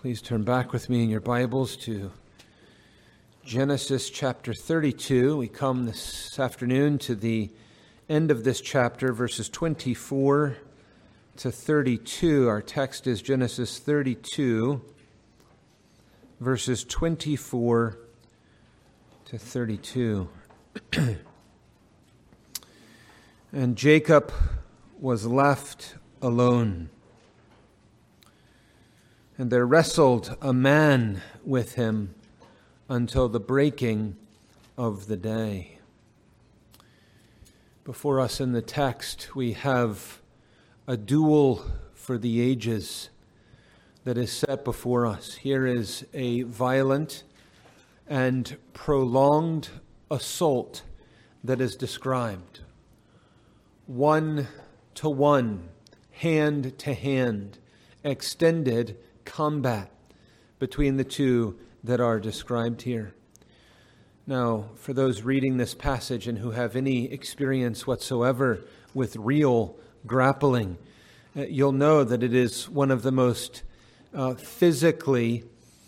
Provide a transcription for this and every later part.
Please turn back with me in your Bibles to Genesis chapter 32. We come this afternoon to the end of this chapter, verses 24 to 32. Our text is Genesis 32, verses 24 to 32. And Jacob was left alone. And there wrestled a man with him until the breaking of the day. Before us in the text, we have a duel for the ages that is set before us. Here is a violent and prolonged assault that is described. 1-to-1, hand-to-hand, extended combat between the two that are described here. Now, for those reading this passage and who have any experience whatsoever with real grappling, you'll know that it is one of the most physically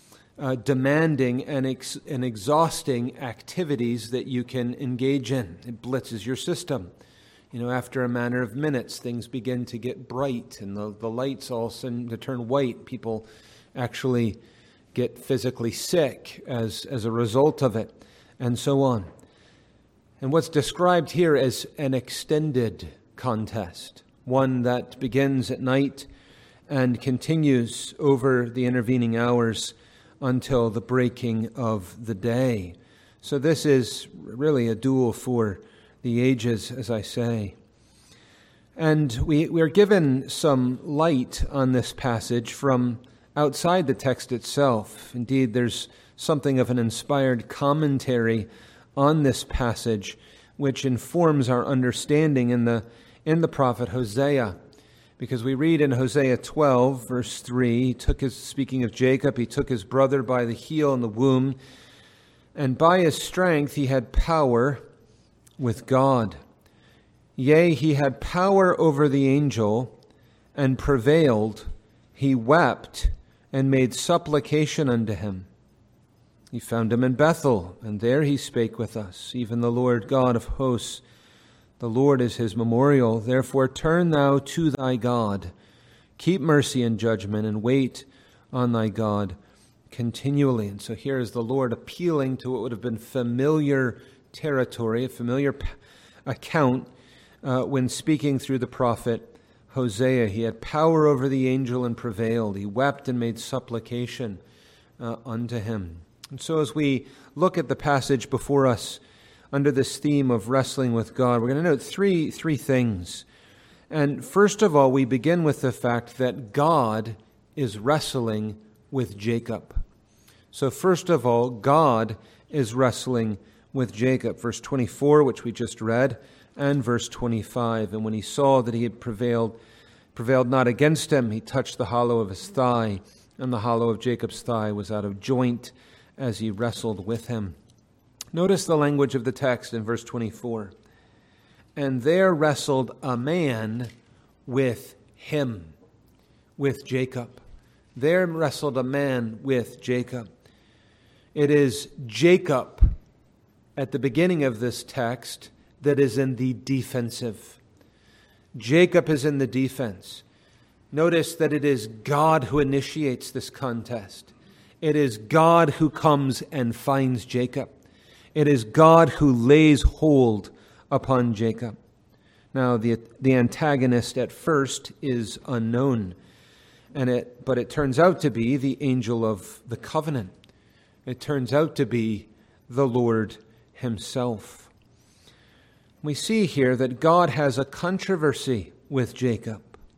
demanding and exhausting activities that you can engage in. It blitzes your system. After a matter of minutes, things begin to get bright and the lights all seem to turn white. People actually get physically sick as a result of it, and so on. And what's described here as an extended contest, one that begins at night and continues over the intervening hours until the breaking of the day. So this is really a duel for the ages, as I say. And we are given some light on this passage from outside the text itself. Indeed, there's something of an inspired commentary on this passage which informs our understanding in the prophet Hosea. Because we read in Hosea 12, verse 3, speaking of Jacob, he took his brother by the heel and the womb, and by his strength he had power with God. Yea, he had power over the angel and prevailed. He wept and made supplication unto him. He found him in Bethel, and there he spake with us, even the Lord God of hosts. The Lord is his memorial. Therefore turn thou to thy God. Keep mercy and judgment, and wait on thy God continually. And so here is the Lord appealing to what would have been familiar territory, a familiar account when speaking through the prophet Hosea. He had power over the angel and prevailed. He wept and made supplication unto him. And so as we look at the passage before us under this theme of wrestling with God, we're going to note three things. And first of all, we begin with the fact that God is wrestling with Jacob. So first of all, God is wrestling with Jacob. Verse 24, which we just read, and verse 25. And when he saw that he had prevailed not against him, he touched the hollow of his thigh, and the hollow of Jacob's thigh was out of joint as he wrestled with him. Notice the language of the text in verse 24. And there wrestled a man with him, with Jacob. There wrestled a man with Jacob. It is Jacob at the beginning of this text that is in the defensive. Jacob is in the defense. Notice that it is God who initiates this contest. It is God who comes and finds Jacob. It is God who lays hold upon Jacob. Now, the antagonist at first is unknown, but it turns out to be the angel of the covenant. It turns out to be the Lord himself. We see here that God has a controversy with Jacob.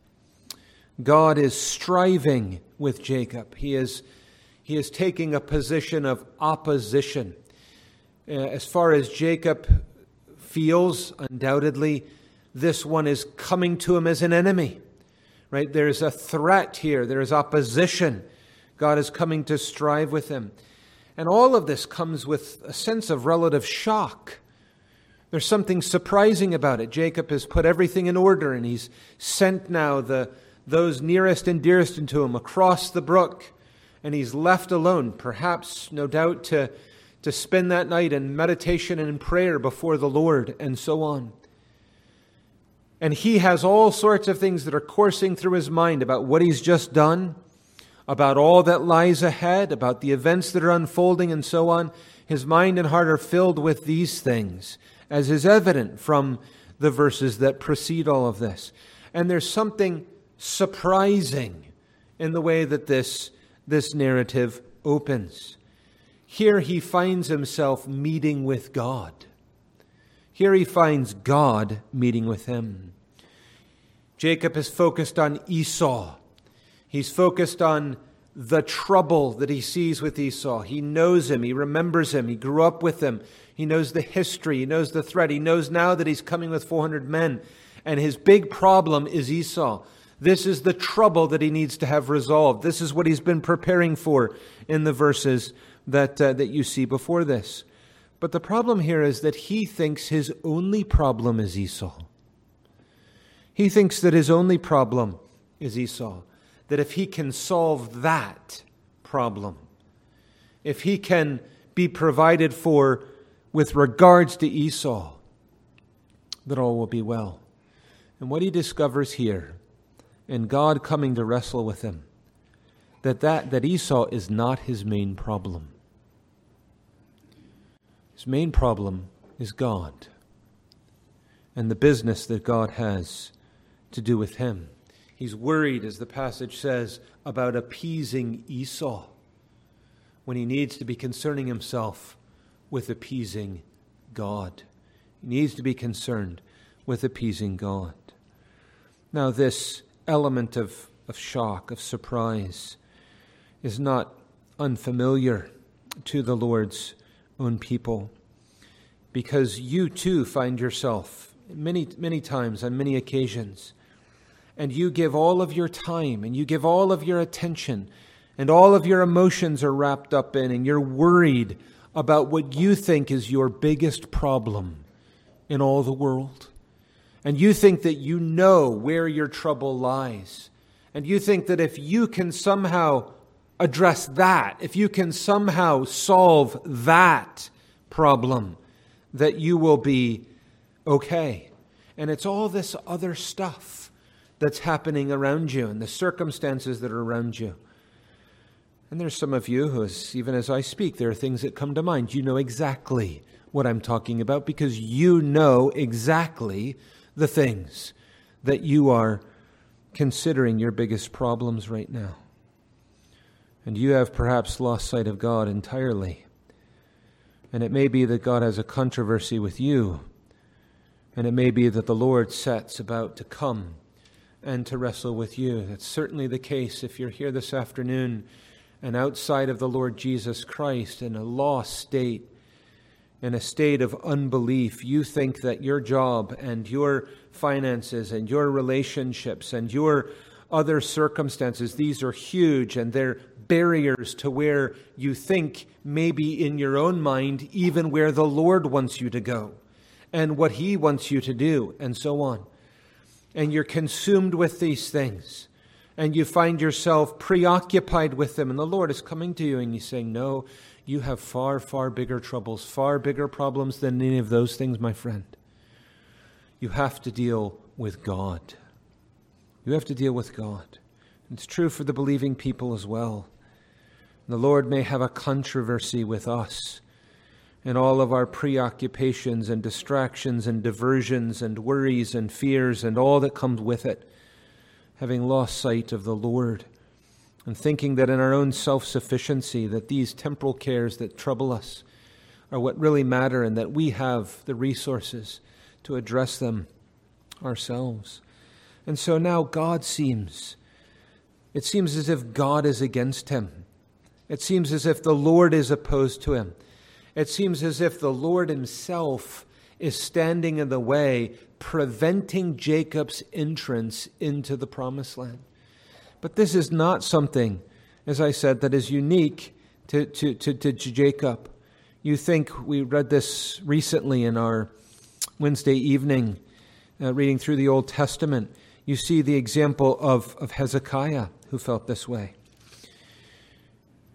God is striving with Jacob. He is taking a position of opposition. As far as Jacob feels, undoubtedly, this one is coming to him as an enemy. Right? There's a threat here. There is opposition. God is coming to strive with him. And all of this comes with a sense of relative shock. There's something surprising about it. Jacob has put everything in order, and he's sent now those nearest and dearest unto him across the brook. and he's left alone, perhaps, no doubt, to spend that night in meditation and in prayer before the Lord, and so on. And he has all sorts of things that are coursing through his mind about what he's just done, about all that lies ahead, about the events that are unfolding, and so on. His mind and heart are filled with these things, as is evident from the verses that precede all of this. And there's something surprising in the way that this narrative opens. Here he finds himself meeting with God. Here he finds God meeting with him. Jacob is focused on Esau. He's focused on the trouble that he sees with Esau. He knows him. He remembers him. He grew up with him. He knows the history. He knows the threat. He knows now that he's coming with 400 men. And his big problem is Esau. This is the trouble that he needs to have resolved. This is what he's been preparing for in the verses that you see before this. But the problem here is that he thinks his only problem is Esau. He thinks that his only problem is Esau. That if he can solve that problem, if he can be provided for with regards to Esau, that all will be well. And what he discovers here, and God coming to wrestle with him, that Esau is not his main problem. His main problem is God and the business that God has to do with him. He's worried, as the passage says, about appeasing Esau when he needs to be concerning himself with appeasing God. He needs to be concerned with appeasing God. Now, this element of shock, of surprise, is not unfamiliar to the Lord's own people, because you too find yourself many times on many occasions, and you give all of your time and you give all of your attention, and all of your emotions are wrapped up in, and you're worried about what you think is your biggest problem in all the world. And you think that you know where your trouble lies. And you think that if you can somehow address that, if you can somehow solve that problem, that you will be okay. And it's all this other stuff that's happening around you and the circumstances that are around you. And there's some of you who, even as I speak, there are things that come to mind. You know exactly what I'm talking about because you know exactly the things that you are considering your biggest problems right now. And you have perhaps lost sight of God entirely. And it may be that God has a controversy with you. And it may be that the Lord sets about to come and to wrestle with you. That's certainly the case if you're here this afternoon and outside of the Lord Jesus Christ in a lost state, in a state of unbelief. You think that your job and your finances and your relationships and your other circumstances, these are huge and they're barriers to where you think, maybe in your own mind, even where the Lord wants you to go and what He wants you to do, and so on. And you're consumed with these things, and you find yourself preoccupied with them, and the Lord is coming to you and He's saying, no, you have far, far bigger troubles, far bigger problems than any of those things, my friend. You have to deal with God. You have to deal with God. It's true for the believing people as well. The Lord may have a controversy with us and all of our preoccupations and distractions and diversions and worries and fears and all that comes with it, having lost sight of the Lord and thinking that in our own self-sufficiency that these temporal cares that trouble us are what really matter and that we have the resources to address them ourselves. And so now it seems as if God is against him. It seems as if the Lord is opposed to him. It seems as if the Lord Himself is standing in the way, preventing Jacob's entrance into the promised land. But this is not something, as I said, that is unique to Jacob. You think, we read this recently in our Wednesday evening, reading through the Old Testament. You see the example of Hezekiah, who felt this way.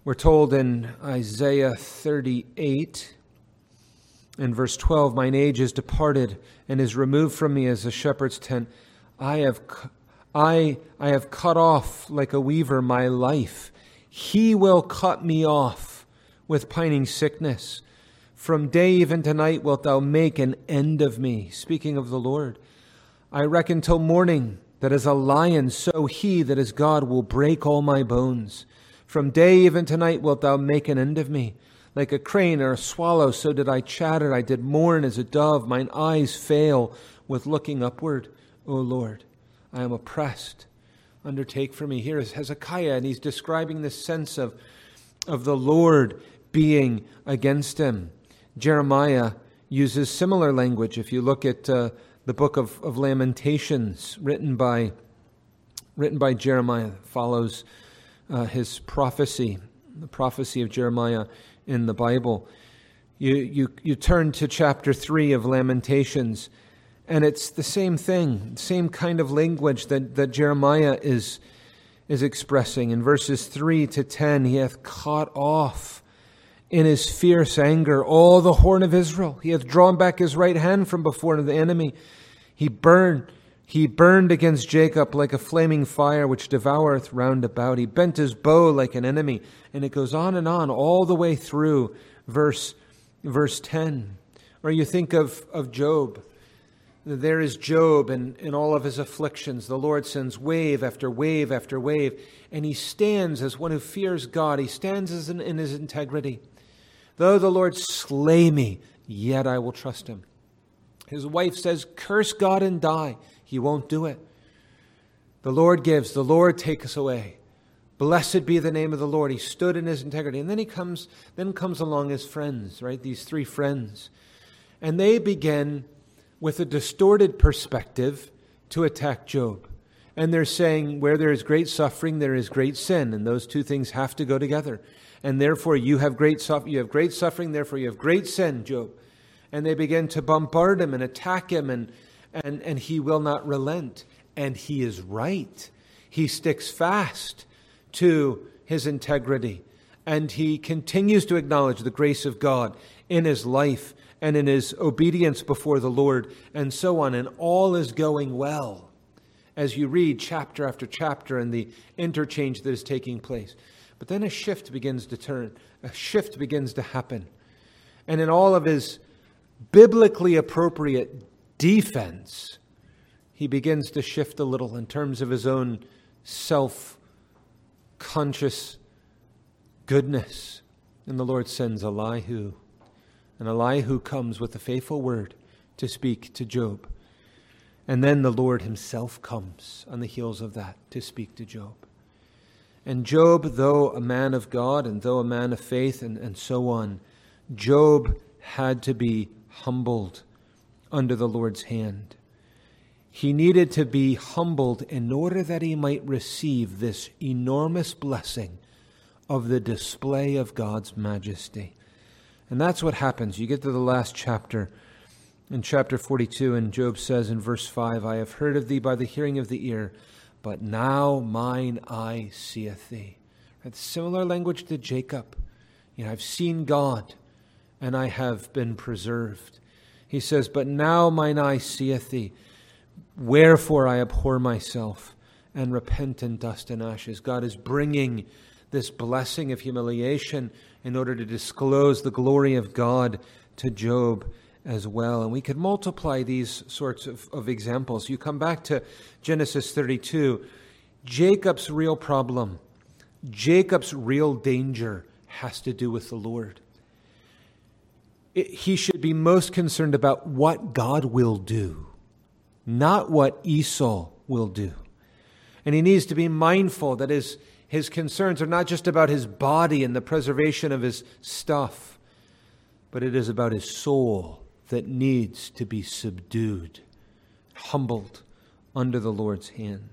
We're told in Isaiah 38, in verse 12, mine age is departed and is removed from me as a shepherd's tent. I have cut off like a weaver my life. He will cut me off with pining sickness. From day even to night wilt thou make an end of me. Speaking of the Lord, I reckon till morning that as a lion, so he that is God will break all my bones. From day even to night wilt thou make an end of me. Like a crane or a swallow, so did I chatter. I did mourn as a dove. Mine eyes fail with looking upward. O Lord, I am oppressed. Undertake for me. Here is Hezekiah, and he's describing this sense of the Lord being against him. Jeremiah uses similar language. If you look at the book of Lamentations, written by Jeremiah, follows his prophecy, the prophecy of Jeremiah in the Bible. You turn to chapter 3 of Lamentations, and it's the same thing, same kind of language that Jeremiah is expressing. In verses 3 to 10, he hath cut off in his fierce anger all the horn of Israel. He hath drawn back his right hand from before the enemy. He burned against Jacob like a flaming fire which devoureth round about. He bent his bow like an enemy. And it goes on and on all the way through verse 10. Or you think of Job. There is Job and in all of his afflictions. The Lord sends wave after wave after wave. And he stands as one who fears God. He stands in his integrity. Though the Lord slay me, yet I will trust him. His wife says, curse God and die. He won't do it. The Lord gives, the Lord takes away. Blessed be the name of the Lord. He stood in his integrity. And then comes along his friends, right? These three friends. And they begin with a distorted perspective to attack Job. And they're saying, where there is great suffering, there is great sin. And those two things have to go together. And therefore you have great suffering, therefore you have great sin, Job. And they begin to bombard him and attack him, and he will not relent. And he is right. He sticks fast to his integrity. And he continues to acknowledge the grace of God in his life and in his obedience before the Lord, and so on. And all is going well as you read chapter after chapter and the interchange that is taking place. But then a shift begins to happen. And in all of his biblically appropriate defense, he begins to shift a little in terms of his own self-conscious goodness. And the Lord sends Elihu. And Elihu comes with a faithful word to speak to Job. And then the Lord himself comes on the heels of that to speak to Job. And Job, though a man of God and though a man of faith and so on, Job had to be humbled under the Lord's hand. He needed to be humbled in order that he might receive this enormous blessing of the display of God's majesty. And that's what happens. You get to the last chapter, in chapter 42, and Job says in verse 5, I have heard of thee by the hearing of the ear, but now mine eye seeth thee. That's similar language to Jacob. I've seen God, and I have been preserved. He says, but now mine eye seeth thee. Wherefore I abhor myself, and repent in dust and ashes. God is bringing this blessing of humiliation in order to disclose the glory of God to Job as well. And we could multiply these sorts of examples. You come back to Genesis 32. Jacob's real problem, Jacob's real danger has to do with the Lord. He should be most concerned about what God will do, not what Esau will do. And he needs to be mindful that his concerns are not just about his body and the preservation of his stuff, but it is about his soul that needs to be subdued, humbled under the Lord's hand.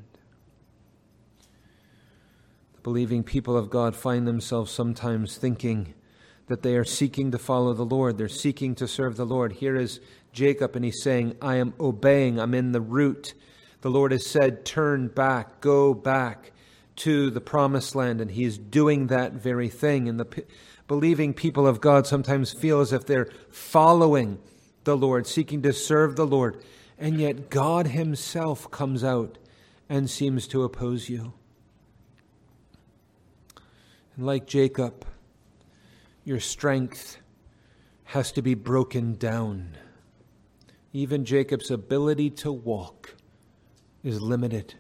The believing people of God find themselves sometimes thinking that they are seeking to follow the Lord. They're seeking to serve the Lord. Here is Jacob, and he's saying, I am obeying. I'm in the route. The Lord has said, turn back, go back to the promised land, and he is doing that very thing. And the believing people of God sometimes feel as if they're following the Lord, seeking to serve the Lord, and yet God himself comes out and seems to oppose you. And like Jacob, your strength has to be broken down. Even Jacob's ability to walk is limited.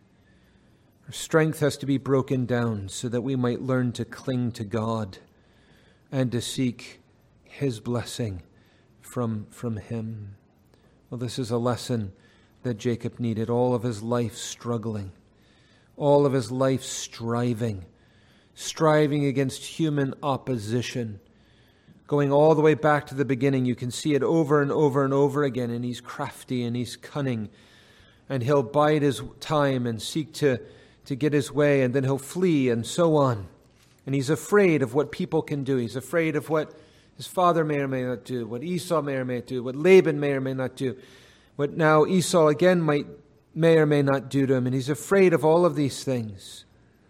Our strength has to be broken down so that we might learn to cling to God and to seek his blessing from him. Well, this is a lesson that Jacob needed. All of his life struggling, all of his life striving against human opposition. Going all the way back to the beginning, you can see it over and over and over again. And he's crafty and he's cunning. And he'll bide his time and seek to get his way. And then he'll flee and so on. And he's afraid of what people can do. He's afraid of what his father may or may not do. What Esau may or may not do. What Laban may or may not do. What now Esau again may or may not do to him. And he's afraid of all of these things.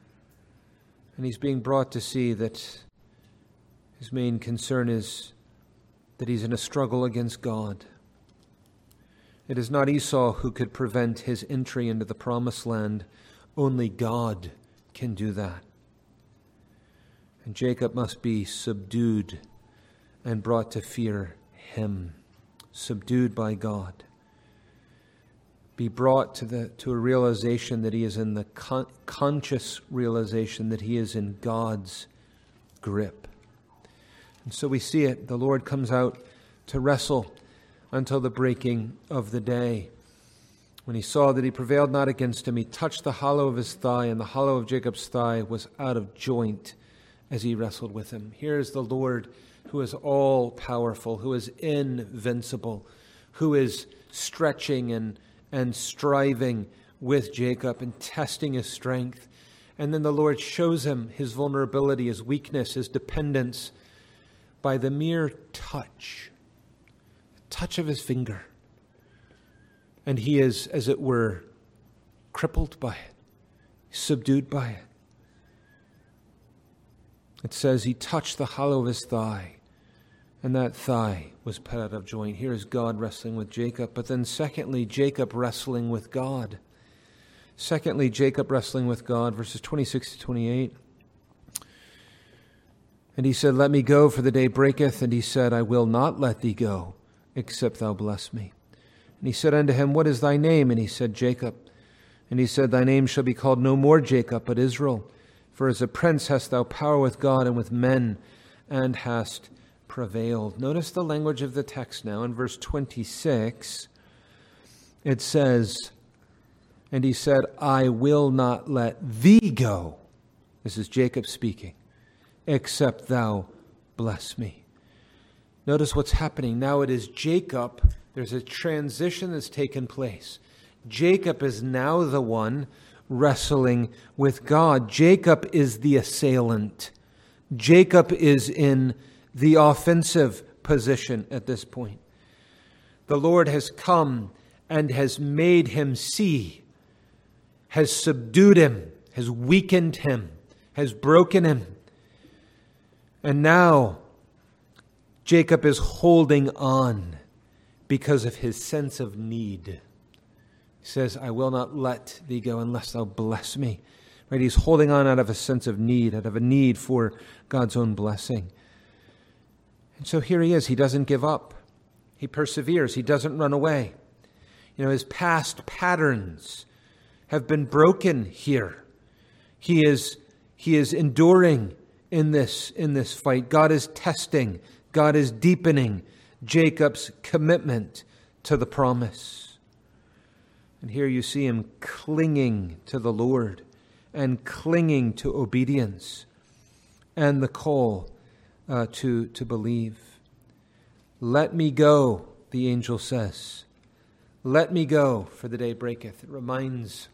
And he's being brought to see that his main concern is that he's in a struggle against God. It is not Esau who could prevent his entry into the promised land. Only God can do that. And Jacob must be subdued and brought to fear him. Subdued by God. Be brought to a realization that he is in the conscious realization that he is in God's grip. And so we see it. The Lord comes out to wrestle until the breaking of the day. When he saw that he prevailed not against him, he touched the hollow of his thigh, and the hollow of Jacob's thigh was out of joint as he wrestled with him. Here is the Lord who is all-powerful, who is invincible, who is stretching and striving with Jacob and testing his strength. And then the Lord shows him his vulnerability, his weakness, his dependence, by the mere touch of his finger. And he is, as it were, crippled by it, subdued by it. It says he touched the hollow of his thigh, and that thigh was put out of joint. Here is God wrestling with Jacob. But then secondly, Jacob wrestling with God. Secondly, Jacob wrestling with God, verses 26 to 28. And he said, "Let me go, for the day breaketh." And he said, "I will not let thee go, except thou bless me." And he said unto him, "What is thy name?" And he said, "Jacob." And he said, "Thy name shall be called no more Jacob, but Israel. For as a prince hast thou power with God and with men, and hast prevailed." Notice the language of the text now. In verse 26, it says, and he said, "I will not let thee go." This is Jacob speaking. "Except thou bless me." Notice what's happening. Now it is Jacob. There's a transition that's taken place. Jacob is now the one wrestling with God. Jacob is the assailant. Jacob is in the offensive position at this point. The Lord has come and has made him see, has subdued him, has weakened him, has broken him. And now Jacob is holding on because of his sense of need. He says, "I will not let thee go unless thou bless me." Right? He's holding on out of a sense of need, out of a need for God's own blessing. And so here he is. He doesn't give up. He perseveres. He doesn't run away. His past patterns have been broken here. He is enduring in this fight. God is testing. God is deepening Jacob's commitment to the promise. And here you see him clinging to the Lord and clinging to obedience and the call to believe. "Let me go," the angel says. "Let me go, for the day breaketh." It reminds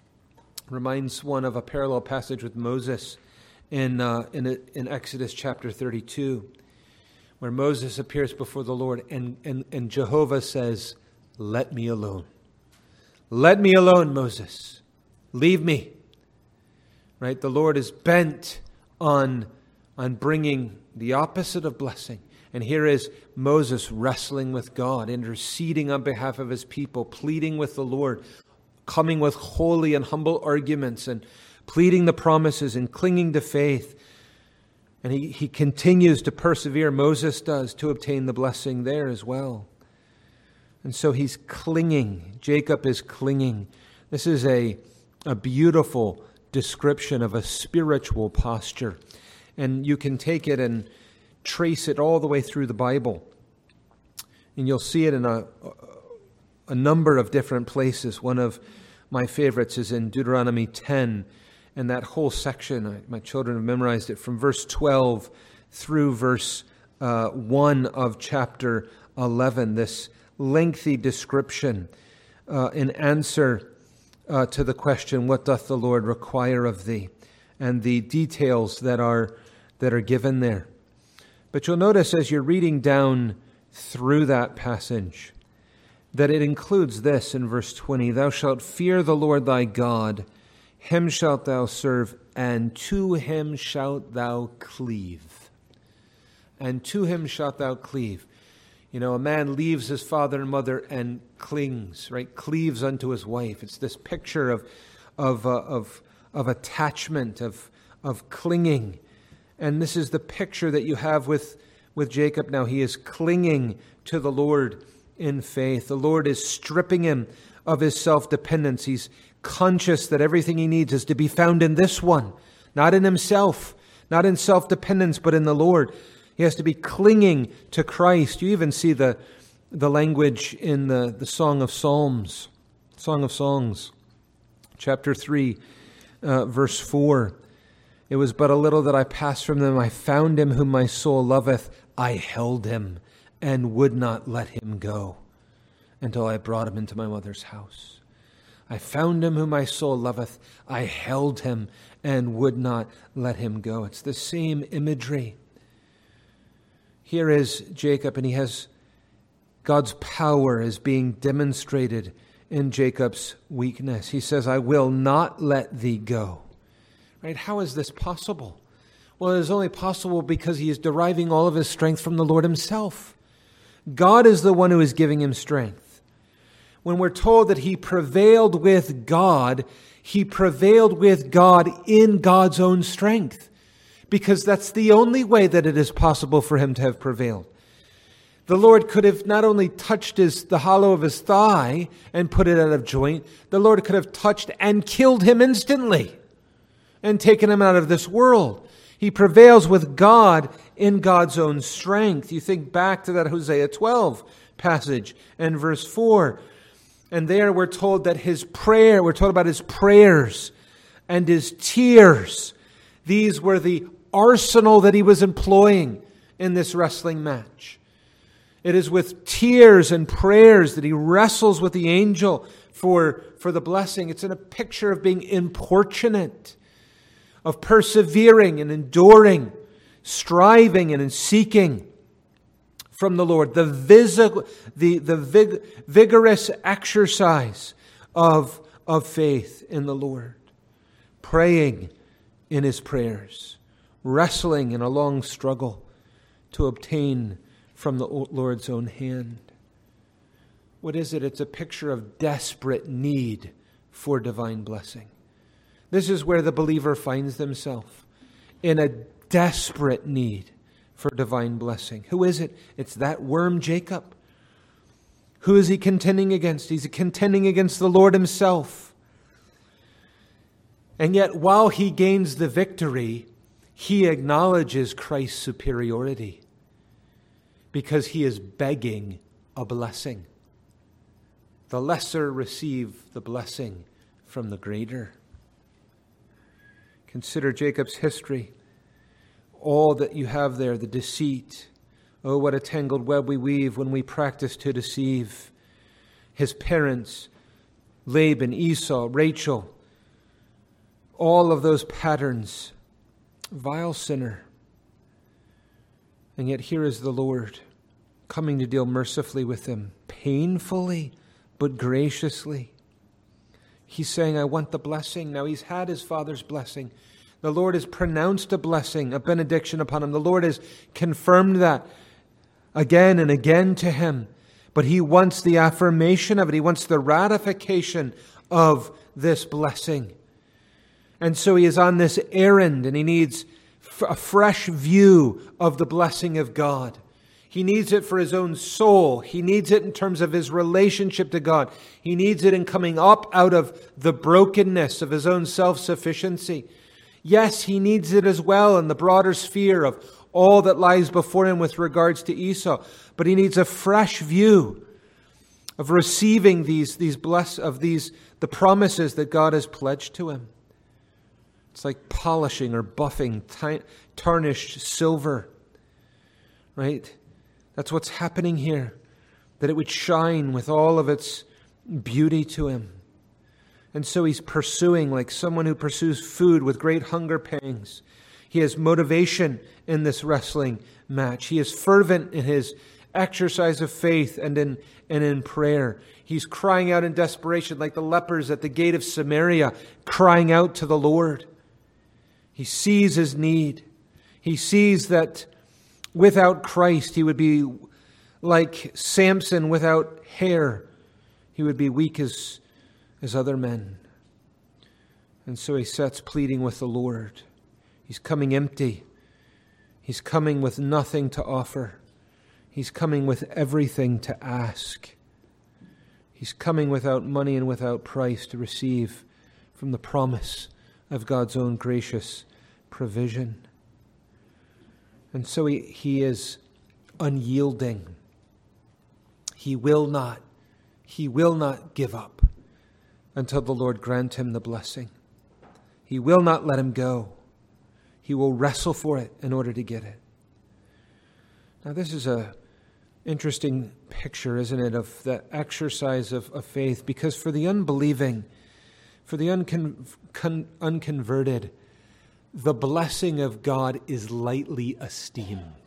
one of a parallel passage with Moses in Exodus chapter 32, where Moses appears before the Lord and Jehovah says, "Let me alone. Let me alone, Moses. Leave me." right? The Lord is bent on bringing the opposite of blessing. And here is Moses wrestling with God, interceding on behalf of his people, pleading with the Lord, coming with holy and humble arguments and pleading the promises and clinging to faith. And he continues to persevere, Moses does, to obtain the blessing there as well. And so he's clinging. Jacob is clinging. This is a beautiful description of a spiritual posture. And you can take it and trace it all the way through the Bible. And you'll see it in a number of different places. One of my favorites is in Deuteronomy 10. And that whole section, my children have memorized it, from verse 12 through verse 1 of chapter 11. This lengthy description in answer to the question, what doth the Lord require of thee? And the details that are given there. But you'll notice as you're reading down through that passage that it includes this in verse 20, thou shalt fear the Lord thy God, him shalt thou serve, and to him shalt thou cleave. And to him shalt thou cleave. You know, a man leaves his father and mother and clings, right? Cleaves unto his wife. It's this picture of attachment, of clinging. And this is the picture that you have with Jacob now. He is clinging to the Lord in faith. The Lord is stripping him of his self-dependence. He's conscious that everything he needs is to be found in this one, not in himself, not in self-dependence, but in the Lord. He has to be clinging to Christ. You even see the language in the Song of Psalms, Song of Songs, chapter 3, verse 4. It was but a little that I passed from them. I found him whom my soul loveth. I held him and would not let him go until I brought him into my mother's house. I found him whom my soul loveth. I held him and would not let him go. It's the same imagery. Here is Jacob, and he has God's power is being demonstrated in Jacob's weakness. He says, I will not let thee go. Right? How is this possible? Well, it is only possible because he is deriving all of his strength from the Lord himself. God is the one who is giving him strength. When we're told that he prevailed with God, he prevailed with God in God's own strength, because that's the only way that it is possible for him to have prevailed. The Lord could have not only touched the hollow of his thigh and put it out of joint, the Lord could have touched and killed him instantly and taken him out of this world. He prevails with God in God's own strength. You think back to that Hosea 12 passage and verse 4. And there we're told that we're told about his prayers and his tears. These were the arsenal that he was employing in this wrestling match. It is with tears and prayers that he wrestles with the angel for the blessing. It's in a picture of being importunate, of persevering and enduring, striving and seeking from the Lord. The vigorous exercise of faith in the Lord. Praying in his prayers. Wrestling in a long struggle to obtain from the Lord's own hand. What is it? It's a picture of desperate need for divine blessing. This is where the believer finds themselves, in a desperate need for divine blessing. Who is it? It's that worm Jacob. Who is he contending against? He's contending against the Lord himself. And yet, while he gains the victory, he acknowledges Christ's superiority because he is begging a blessing. The lesser receive the blessing from the greater. Consider Jacob's history. All that you have there, the deceit. Oh, what a tangled web we weave when we practice to deceive. His parents, Laban, Esau, Rachel, all of those patterns. Vile sinner. And yet here is the Lord coming to deal mercifully with him, painfully but graciously. He's saying, I want the blessing. Now he's had his Father's blessing. The Lord has pronounced a blessing, a benediction upon him. The Lord has confirmed that again and again to him. But he wants the affirmation of it. He wants the ratification of this blessing. And so he is on this errand, and he needs a fresh view of the blessing of God. He needs it for his own soul. He needs it in terms of his relationship to God. He needs it in coming up out of the brokenness of his own self-sufficiency. Yes, he needs it as well in the broader sphere of all that lies before him with regards to Esau. But he needs a fresh view of receiving the promises that God has pledged to him. It's like polishing or buffing tarnished silver, right? That's what's happening here, that it would shine with all of its beauty to him. And so he's pursuing like someone who pursues food with great hunger pangs. He has motivation in this wrestling match. He is fervent in his exercise of faith and in prayer. He's crying out in desperation like the lepers at the gate of Samaria, crying out to the Lord. He sees his need. He sees that without Christ, he would be like Samson without hair. He would be weak as other men. And so he sets pleading with the Lord. He's coming empty. He's coming with nothing to offer. He's coming with everything to ask. He's coming without money and without price to receive from the promise of God's own gracious provision. And so he is unyielding. He will not give up until the Lord grant him the blessing. He will not let him go. He will wrestle for it in order to get it. Now this is an interesting picture, isn't it, of the exercise of faith, because for the unbelieving, for the unconverted, the blessing of God is lightly esteemed.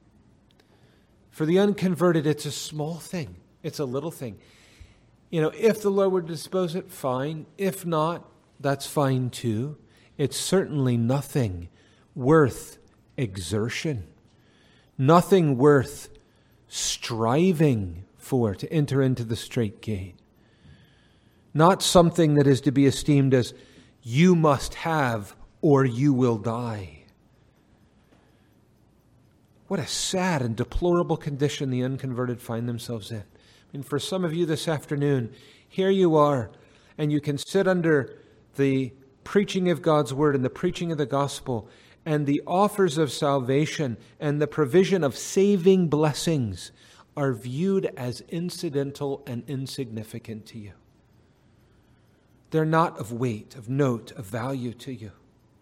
For the unconverted, it's a small thing. It's a little thing. If the Lord were to dispose it, fine. If not, that's fine too. It's certainly nothing worth exertion. Nothing worth striving for to enter into the strait gate. Not something that is to be esteemed as you must have or you will die. What a sad and deplorable condition the unconverted find themselves in. For some of you this afternoon, here you are, and you can sit under the preaching of God's word and the preaching of the gospel and the offers of salvation and the provision of saving blessings are viewed as incidental and insignificant to you. They're not of weight, of note, of value to you.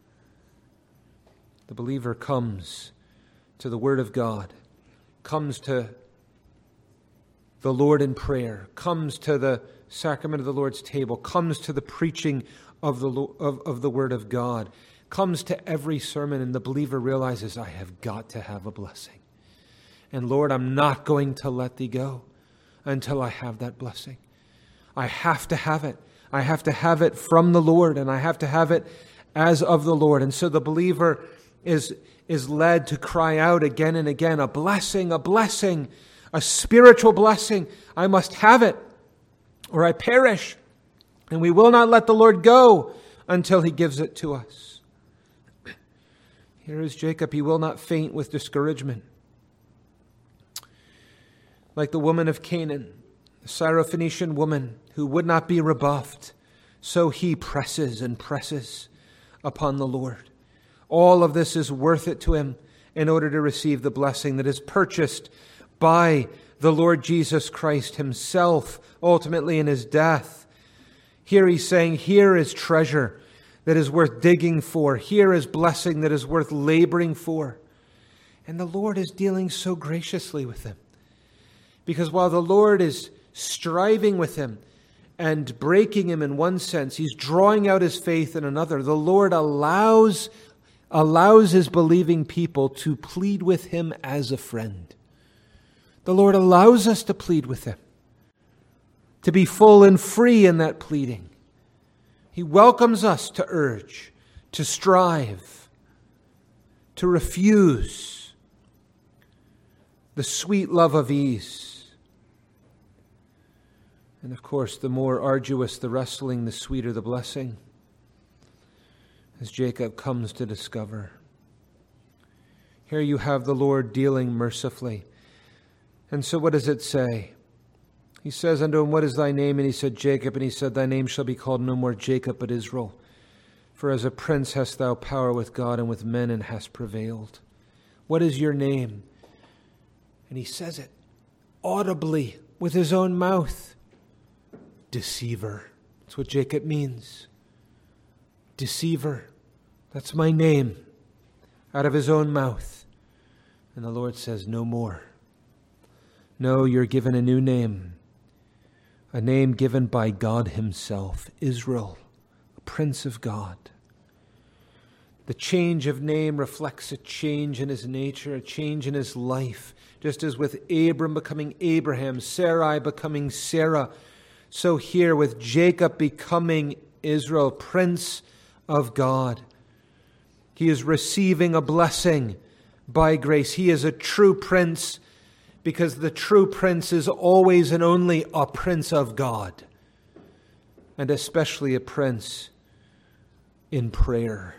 The believer comes to the Word of God, comes to the Lord in prayer, comes to the sacrament of the Lord's table, comes to the preaching of the Word of God, comes to every sermon, and the believer realizes, I have got to have a blessing. And Lord, I'm not going to let thee go until I have that blessing. I have to have it. I have to have it from the Lord, and I have to have it as of the Lord. And so the believer is led to cry out again and again, a blessing, a spiritual blessing. I must have it, or I perish. And we will not let the Lord go until he gives it to us. Here is Jacob. He will not faint with discouragement. Like the woman of Canaan, the Syrophoenician woman who would not be rebuffed, so he presses and presses upon the Lord. All of this is worth it to him in order to receive the blessing that is purchased by the Lord Jesus Christ himself, ultimately in his death. Here he's saying, here is treasure that is worth digging for. Here is blessing that is worth laboring for. And the Lord is dealing so graciously with him. Because while the Lord is striving with him and breaking him in one sense, he's drawing out his faith in another. The Lord allows his believing people to plead with him as a friend. The Lord allows us to plead with him, to be full and free in that pleading. He welcomes us to urge, to strive, to refuse the sweet love of ease. And of course, the more arduous the wrestling, the sweeter the blessing, as Jacob comes to discover. Here you have the Lord dealing mercifully. And so what does it say? He says unto him, what is thy name? And he said, Jacob. And he said, thy name shall be called no more Jacob, but Israel. For as a prince hast thou power with God and with men, and hast prevailed. What is your name? And he says it audibly with his own mouth. Deceiver. That's what Jacob means. Deceiver. That's my name. Out of his own mouth. And the Lord says, no more. No, you're given a new name. A name given by God himself. Israel. A Prince of God. The change of name reflects a change in his nature, a change in his life. Just as with Abram becoming Abraham, Sarai becoming Sarah, so here with Jacob becoming Israel, Prince of God. He is receiving a blessing by grace. He is a true prince because the true prince is always and only a prince of God, and especially a prince in prayer.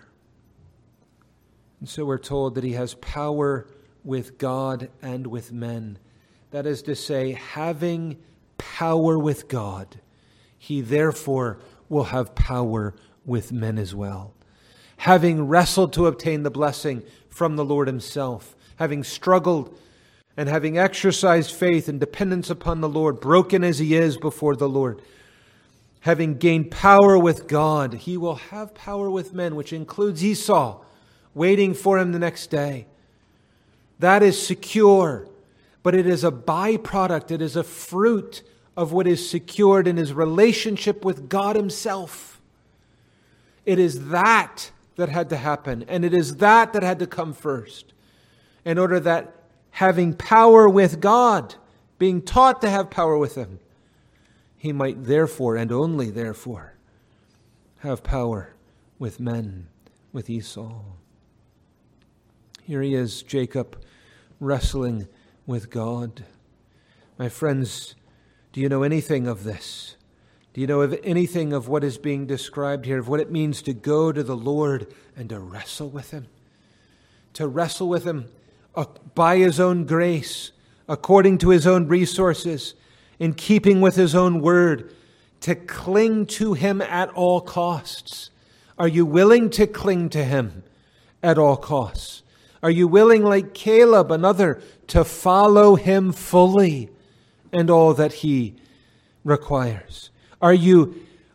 And so we're told that he has power with God and with men. That is to say, having power with God, he therefore will have power with men as well. Having wrestled to obtain the blessing from the Lord himself, having struggled and having exercised faith and dependence upon the Lord, broken as he is before the Lord, having gained power with God, he will have power with men, which includes Esau, waiting for him the next day. That is secure, but it is a byproduct, it is a fruit of what is secured in his relationship with God himself. It is that had to happen, and it is that had to come first, in order that having power with God, being taught to have power with him, he might therefore, and only therefore, have power with men, with Esau. Here he is, Jacob, wrestling with God. My friends, do you know anything of this? Do you know of anything of what is being described here, of what it means to go to the Lord and to wrestle with him? To wrestle with him by his own grace, according to his own resources, in keeping with his own word, to cling to him at all costs. Are you willing to cling to him at all costs? Are you willing, like Caleb, another, to follow him fully and all that he requires? Are you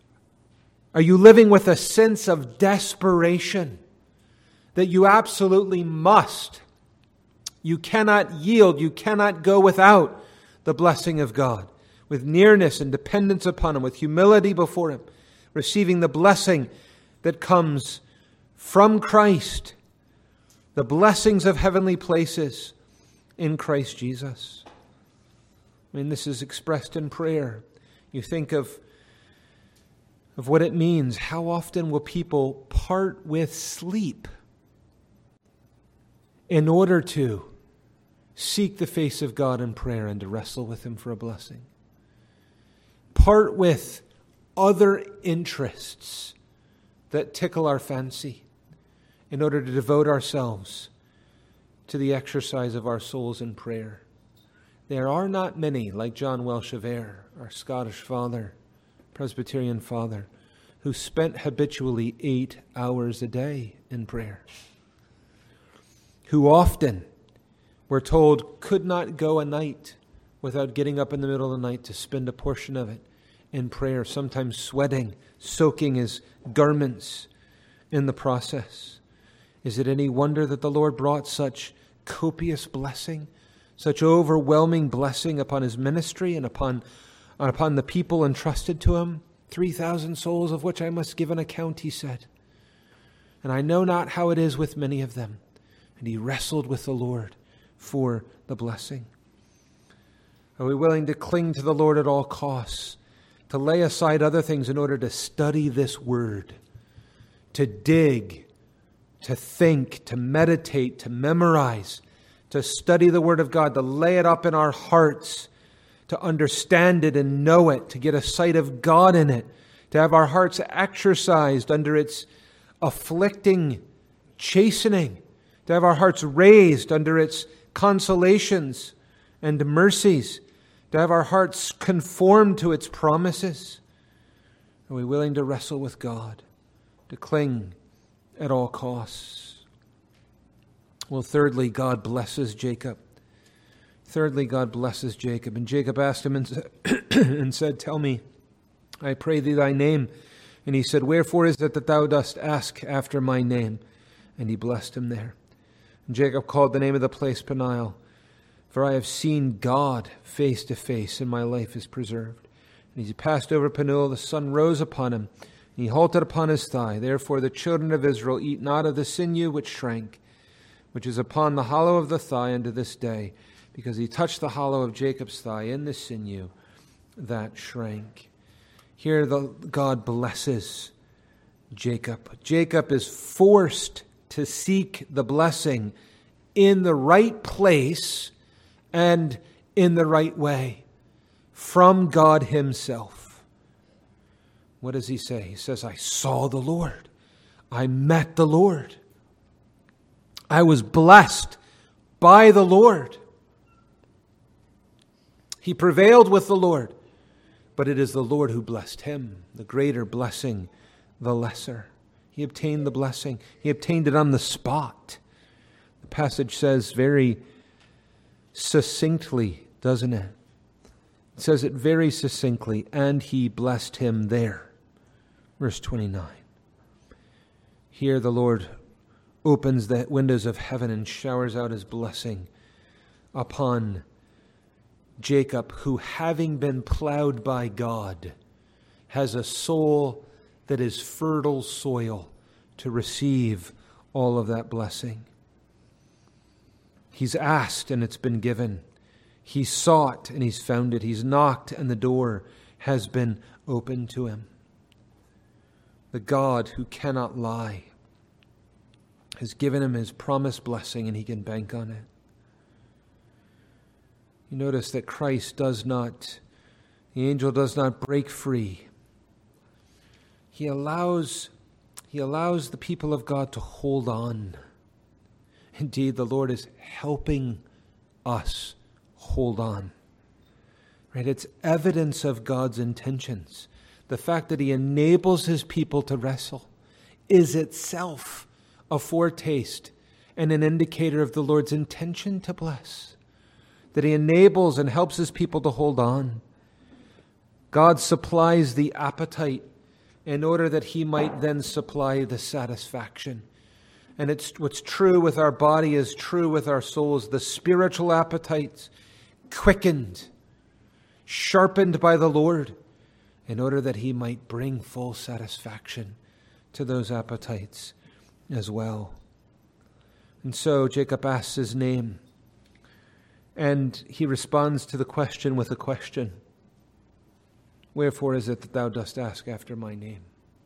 living with a sense of desperation that you absolutely must? You cannot yield, you cannot go without the blessing of God, with nearness and dependence upon him, with humility before him, receiving the blessing that comes from Christ, the blessings of heavenly places in Christ Jesus. I mean, this is expressed in prayer. You think of what it means. How often will people part with sleep in order to seek the face of God in prayer and to wrestle with him for a blessing? Part with other interests that tickle our fancy in order to devote ourselves to the exercise of our souls in prayer. There are not many like John Welsh of Ayr, our Scottish father, Presbyterian father, who spent habitually 8 hours a day in prayer. Who often, we're told, could not go a night without getting up in the middle of the night to spend a portion of it in prayer, sometimes sweating, soaking his garments in the process. Is it any wonder that the Lord brought such copious blessing, such overwhelming blessing upon his ministry and upon the people entrusted to him? 3,000 souls of which I must give an account, he said. And I know not how it is with many of them. And he wrestled with the Lord for the blessing. Are we willing to cling to the Lord at all costs? to lay aside other things in order to study this word, to dig, to think, to meditate, to memorize, to study the Word of God, to lay it up in our hearts, to understand it and know it, to get a sight of God in it, to have our hearts exercised under its afflicting chastening, to have our hearts raised under its consolations and mercies, to have our hearts conformed to its promises. Are we willing to wrestle with God, to cling at all costs? Well, thirdly, God blesses Jacob. And Jacob asked him and said, "Tell me, I pray thee, thy name." And he said, "Wherefore is it that thou dost ask after my name?" And he blessed him there. And Jacob called the name of the place Peniel, for I have seen God face to face, and my life is preserved. And as he passed over Peniel, the sun rose upon him, and he halted upon his thigh. Therefore the children of Israel eat not of the sinew which shrank, which is upon the hollow of the thigh unto this day, because he touched the hollow of Jacob's thigh in the sinew that shrank. Here God blesses Jacob. Jacob is forced to seek the blessing in the right place and in the right way from God himself. What does he say? He says, "I saw the Lord. I met the Lord. I was blessed by the Lord." He prevailed with the Lord, but it is the Lord who blessed him. The greater blessing, the lesser. He obtained the blessing. He obtained it on the spot. The passage says very succinctly, doesn't it? It says it very succinctly, "and he blessed him there." Verse 29. Here the Lord opens the windows of heaven and showers out his blessing upon Jacob, who, having been plowed by God, has a soul that is fertile soil to receive all of that blessing. He's asked and it's been given. He's sought and he's found it. He's knocked and the door has been opened to him. The God who cannot lie has given him his promised blessing, and he can bank on it. You notice that the angel does not break free. He allows the people of God to hold on. Indeed, the Lord is helping us hold on. Right? It's evidence of God's intentions. The fact that he enables his people to wrestle is itself a foretaste and an indicator of the Lord's intention to bless. That he enables and helps his people to hold on. God supplies the appetite in order that he might then supply the satisfaction. And it's what's true with our body is true with our souls. The spiritual appetites quickened, sharpened by the Lord, in order that he might bring full satisfaction to those appetites as well. And so Jacob asks his name, and he responds to the question with a question. Wherefore is it that thou dost ask after my name?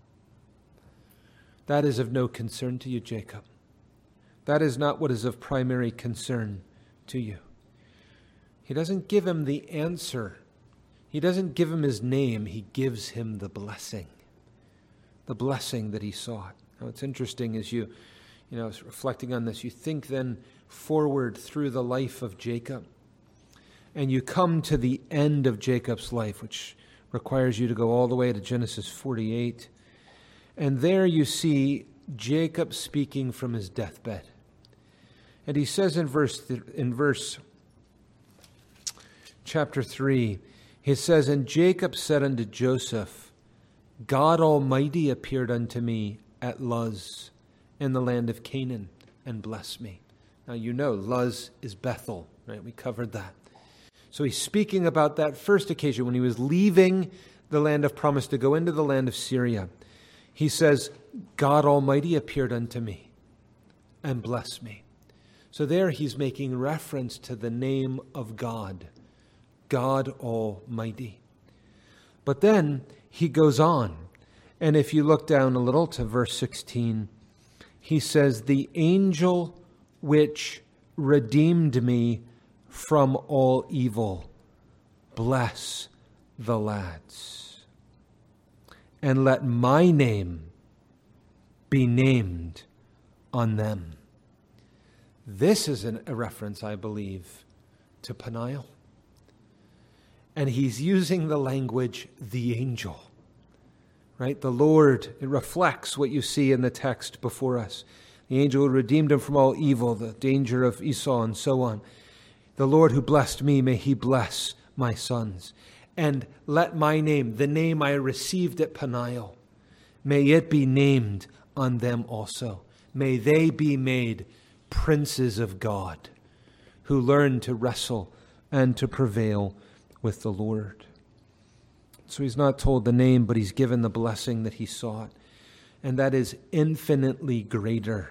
That is of no concern to you, Jacob. That is not what is of primary concern to you. He doesn't give him the answer. He doesn't give him his name. He gives him the blessing that he sought. Now, it's interesting as you reflecting on this, you think then forward through the life of Jacob, and you come to the end of Jacob's life, which requires you to go all the way to Genesis 48. And there you see Jacob speaking from his deathbed. And he says in verse chapter 3, he says, "And Jacob said unto Joseph, God Almighty appeared unto me at Luz in the land of Canaan and blessed me." Now you know Luz is Bethel, right? We covered that. So he's speaking about that first occasion when he was leaving the land of promise to go into the land of Syria. He says, God Almighty appeared unto me and blessed me. So there he's making reference to the name of God, God Almighty. But then he goes on. And if you look down a little to verse 16, he says, the angel which redeemed me from all evil, bless the lads. And let my name be named on them. This is a reference, I believe, to Peniel. And he's using the language, the angel. Right? The Lord, it reflects what you see in the text before us. The angel who redeemed him from all evil, the danger of Esau and so on. The Lord who blessed me, may he bless my sons. And let my name, the name I received at Peniel, may it be named on them also. May they be made princes of God, who learn to wrestle and to prevail with the Lord. So he's not told the name, but he's given the blessing that he sought. And that is infinitely greater.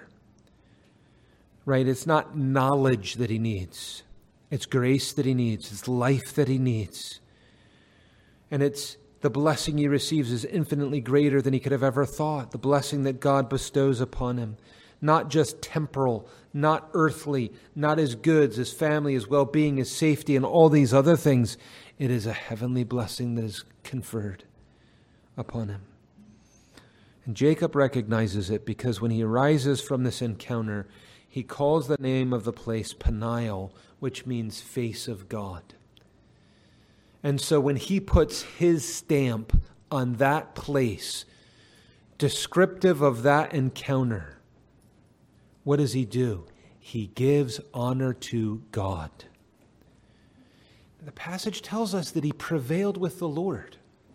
Right? It's not knowledge that he needs. It's grace that he needs. It's life that he needs. And it's the blessing he receives is infinitely greater than he could have ever thought. The blessing that God bestows upon him. Not just temporal, not earthly, not his goods, his family, his well-being, his safety, and all these other things. It is a heavenly blessing that is conferred upon him. And Jacob recognizes it because when he arises from this encounter, he calls the name of the place Peniel, which means face of God. And so when he puts his stamp on that place, descriptive of that encounter, what does he do? He gives honor to God. The passage tells us that he prevailed with the Lord.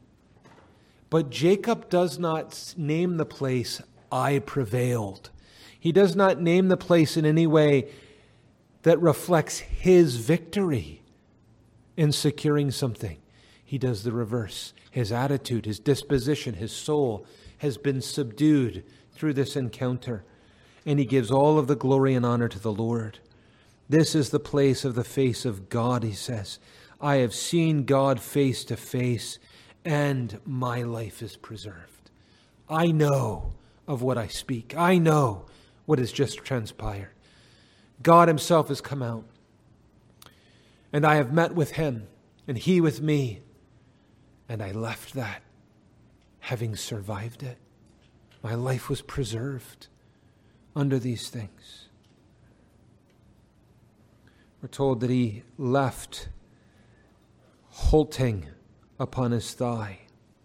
But Jacob does not name the place, I prevailed. He does not name the place in any way that reflects his victory in securing something. He does the reverse. His attitude, his disposition, his soul has been subdued through this encounter. And he gives all of the glory and honor to the Lord. This is the place of the face of God, he says. I have seen God face to face, and my life is preserved. I know of what I speak. I know what has just transpired. God himself has come out, and I have met with him, and he with me, and I left that, having survived it. My life was preserved under these things. We're told that he left halting upon his thigh.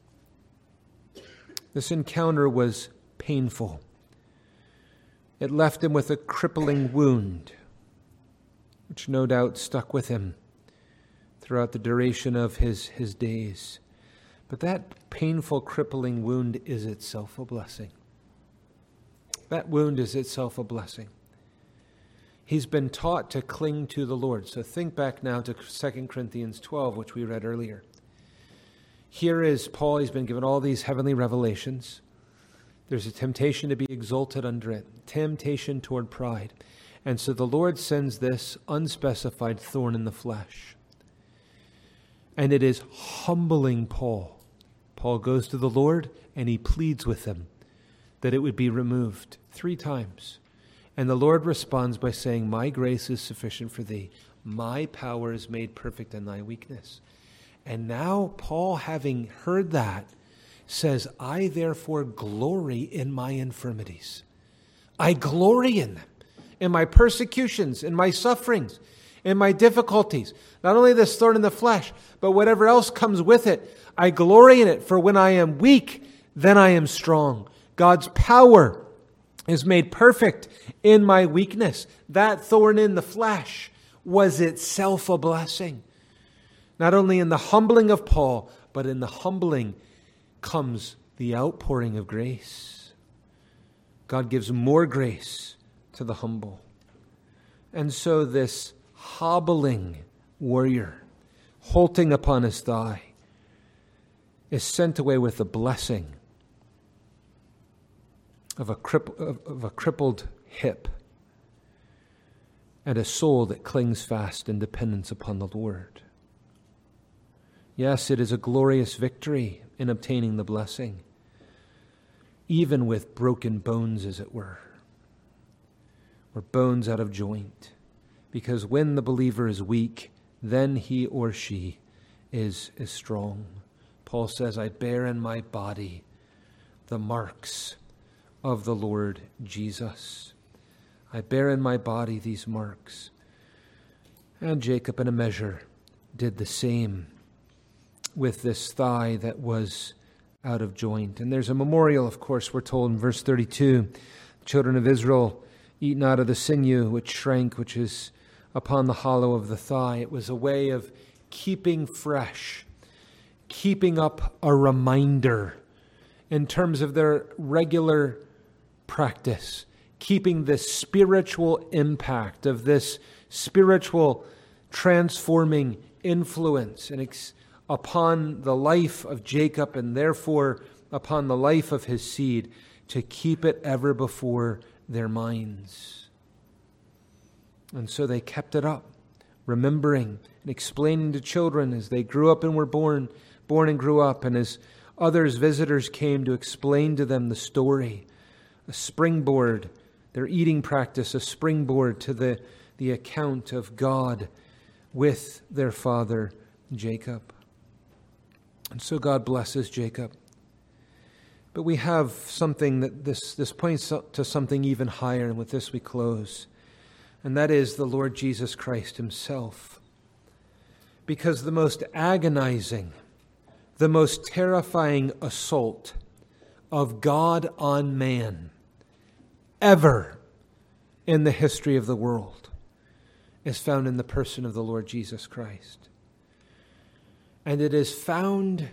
This encounter was painful. It left him with a crippling wound, which no doubt stuck with him throughout the duration of his days. But that painful, crippling wound is itself a blessing. That wound is itself a blessing. He's been taught to cling to the Lord. So think back now to 2 Corinthians 12, which we read earlier. Here is Paul. He's been given all these heavenly revelations. There's a temptation to be exalted under it, temptation toward pride. And so the Lord sends this unspecified thorn in the flesh. And it is humbling Paul. Paul goes to the Lord and he pleads with him that it would be removed 3 times. And the Lord responds by saying, my grace is sufficient for thee. My power is made perfect in thy weakness. And now Paul, having heard that, says, I therefore glory in my infirmities. I glory in them, in my persecutions, in my sufferings, in my difficulties. Not only this thorn in the flesh, but whatever else comes with it. I glory in it, for when I am weak, then I am strong. God's power is made perfect in my weakness. That thorn in the flesh was itself a blessing. Not only in the humbling of Paul, but in the humbling comes the outpouring of grace. God gives more grace to the humble. And so this hobbling warrior, halting upon his thigh, is sent away with the blessing of a crippled hip and a soul that clings fast in dependence upon the Lord. Yes, it is a glorious victory in obtaining the blessing, even with broken bones, as it were, or bones out of joint. Because when the believer is weak, then he or she is strong. Paul says, I bear in my body the marks of the Lord Jesus. I bear in my body these marks. And Jacob, in a measure, did the same with this thigh that was out of joint. And there's a memorial, of course, we're told in verse 32, the children of Israel eat not of the sinew which shrank, which is upon the hollow of the thigh. It was a way of keeping fresh, keeping up a reminder in terms of their regular practice, keeping the spiritual impact of this spiritual transforming influence upon the life of Jacob and therefore upon the life of his seed, to keep it ever before their minds. And so they kept it up, remembering and explaining to children as they grew up and were born and grew up, and as visitors came to explain to them the story, a springboard, their eating practice, a springboard to the account of God with their father Jacob. And so God blesses Jacob. But we have something that this points to something even higher, and with this we close. And that is the Lord Jesus Christ himself. Because the most agonizing, the most terrifying assault of God on man ever in the history of the world is found in the person of the Lord Jesus Christ. And it is found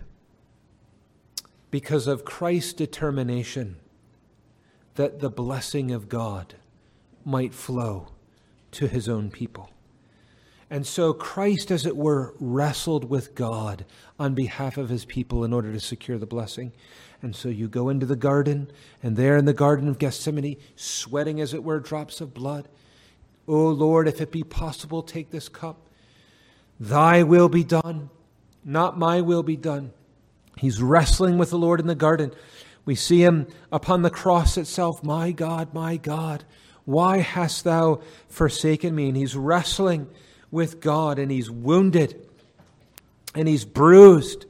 because of Christ's determination that the blessing of God might flow to his own people. And so Christ, as it were, wrestled with God on behalf of his people in order to secure the blessing. And so you go into the garden, and there in the Garden of Gethsemane, sweating, as it were, drops of blood. O Lord, if it be possible, take this cup. Thy will be done, not my will be done. He's wrestling with the Lord in the garden. We see him upon the cross itself. My God, why hast thou forsaken me? And he's wrestling with God, and he's wounded, and he's bruised,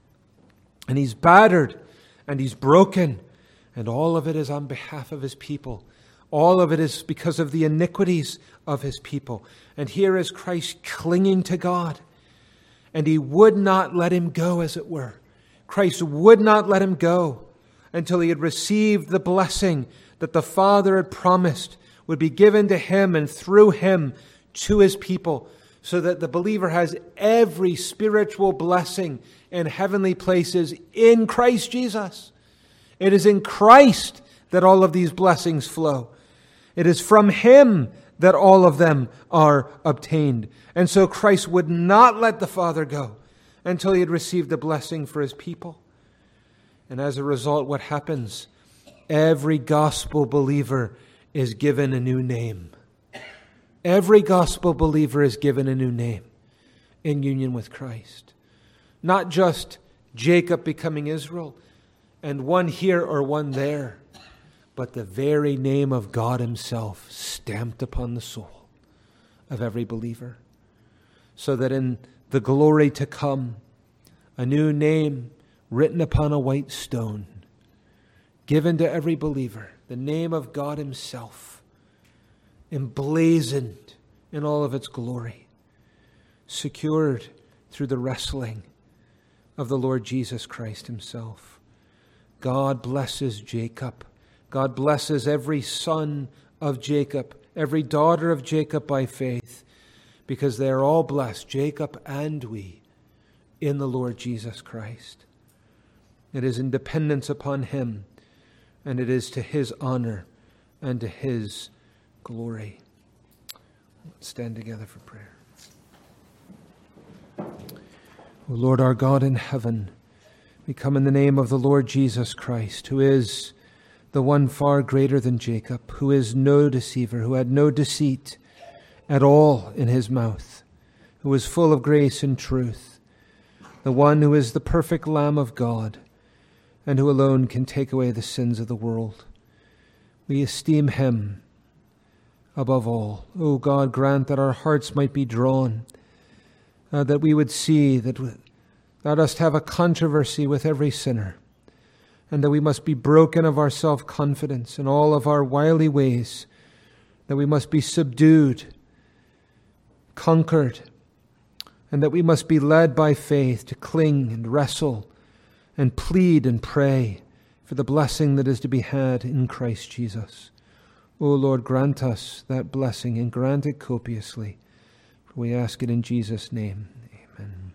and he's battered, and he's broken. And all of it is on behalf of his people. All of it is because of the iniquities of his people. And here is Christ clinging to God. And he would not let him go, as it were. Christ would not let him go until he had received the blessing that the Father had promised would be given to him and through him to his people, so that the believer has every spiritual blessing in heavenly places in Christ Jesus. It is in Christ that all of these blessings flow. It is from him that all of them are obtained. And so Christ would not let the Father go until he had received the blessing for his people. And as a result, what happens? Every gospel believer is given a new name. Every gospel believer is given a new name in union with Christ. Not just Jacob becoming Israel, and one here or one there, but the very name of God himself stamped upon the soul of every believer. So that in the glory to come, a new name written upon a white stone, given to every believer, the name of God himself, emblazoned in all of its glory, secured through the wrestling of the Lord Jesus Christ himself. God blesses Jacob. God blesses every son of Jacob, every daughter of Jacob by faith, because they are all blessed, Jacob and we, in the Lord Jesus Christ. It is in dependence upon him, and it is to his honor and to his glory. Let's stand together for prayer. O Lord our God in heaven, we come in the name of the Lord Jesus Christ, who is the one far greater than Jacob, who is no deceiver, who had no deceit at all in his mouth, who was full of grace and truth. the one who is the perfect Lamb of God, and who alone can take away the sins of the world. We esteem him above all. O God, grant that our hearts might be drawn, that we would see that thou dost have a controversy with every sinner, and that we must be broken of our self-confidence and all of our wily ways, that we must be subdued, conquered, and that we must be led by faith to cling and wrestle and plead and pray for the blessing that is to be had in Christ Jesus. O Lord, grant us that blessing and grant it copiously. For we ask it in Jesus' name. Amen.